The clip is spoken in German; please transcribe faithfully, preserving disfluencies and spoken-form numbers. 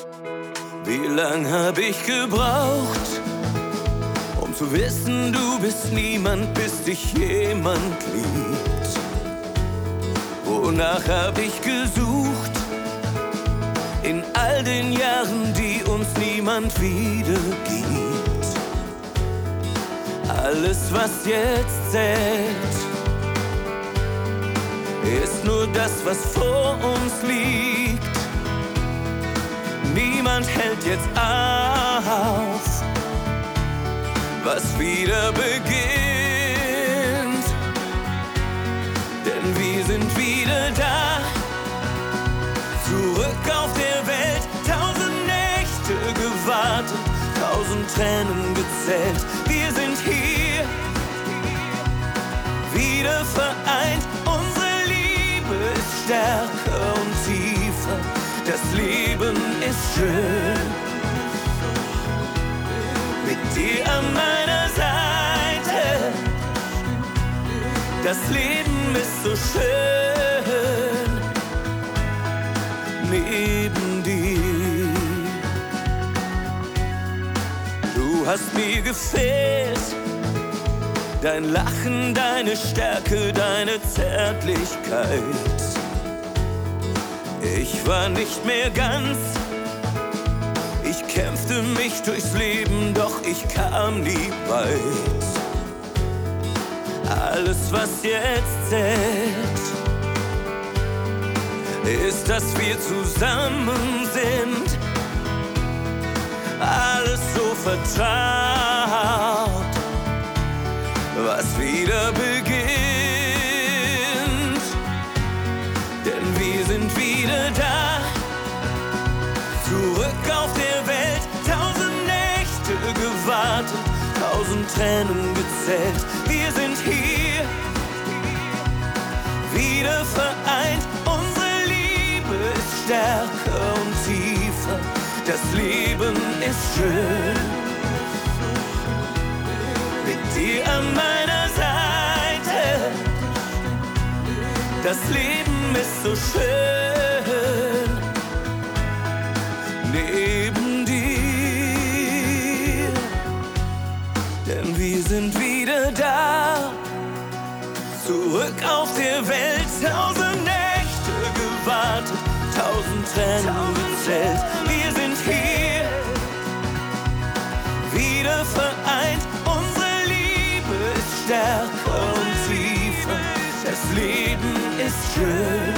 Wie lang hab ich gebraucht, um zu wissen, du bist niemand, bis dich jemand liebt? Wonach hab ich gesucht, in all den Jahren, die uns niemand wiedergibt? Alles, was jetzt zählt, ist nur das, was vor uns liegt. Niemand hält jetzt auf, was wieder beginnt. Denn wir sind wieder da, zurück auf der Welt. Tausend Nächte gewartet, tausend Tränen gezählt. Wir sind hier, wieder vereint. Unsere Liebe ist stärker und tiefer. Das Leben ist schön, mit dir an meiner Seite. Das Leben ist so schön, neben dir. Du hast mir gefehlt, dein Lachen, deine Stärke, deine Zärtlichkeit. Ich war nicht mehr ganz, ich kämpfte mich durchs Leben, doch ich kam nie weit. Alles, was jetzt zählt, ist, dass wir zusammen sind. Alles so vertraut, was wieder beginnt. Denn wir sind wieder da, zurück auf der Welt. Tausend Nächte gewartet, tausend Tränen gezählt. Wir sind hier, wieder vereint. Unsere Liebe ist stärker und tiefer. Das Leben ist schön, mit dir an meiner Seite. Das Leben ist so schön, neben dir. Denn wir sind wieder da, zurück auf der Welt. Tausend Nächte gewartet, tausend Tränen gezählt. Wir sind hier, wieder vereint. Unsere Liebe ist stärker und tiefer. Das Leben ist schön,